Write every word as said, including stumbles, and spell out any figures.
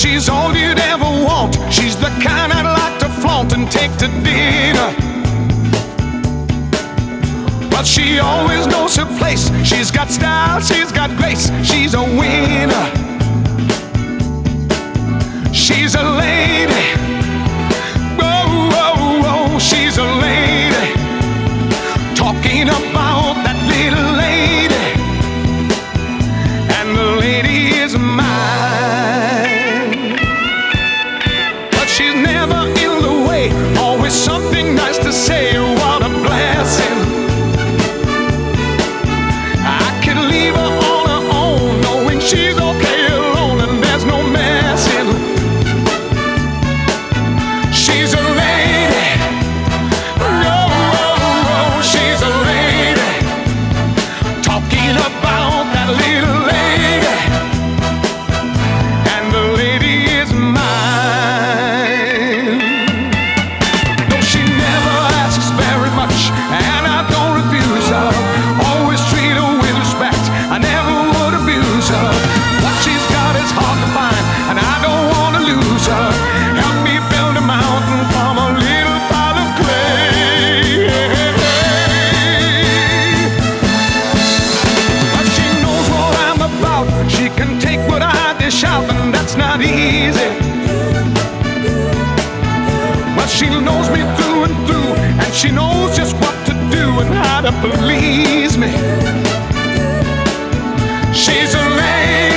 She's all you'd ever want. She's the kind I'd like to flaunt and take to dinner. But she always knows her place. She's got style, she's got grace. She's a winner. She's a lady. Whoa, whoa, whoa. She's a lady. Talking about that little lady. And the lady is mine. But she's never in the way. Always something nice to say. What a blessing. I could leave her on her own, knowing she's okay alone and there's no messing. She's a lady. Oh, oh, oh, she's a lady. Talking about that little lady. And the lady is mine. No, she never asks very much, and I don't refuse her. Always treat her with respect. I never would abuse her. What she's got is hard to find, and I don't want to lose her. Help me build a mountain from a little pile of clay. But she knows what I'm about. She can take what I dish out, and that's not easy. But she knows me through and through, and she knows just what to do and how to please me. She's a lady.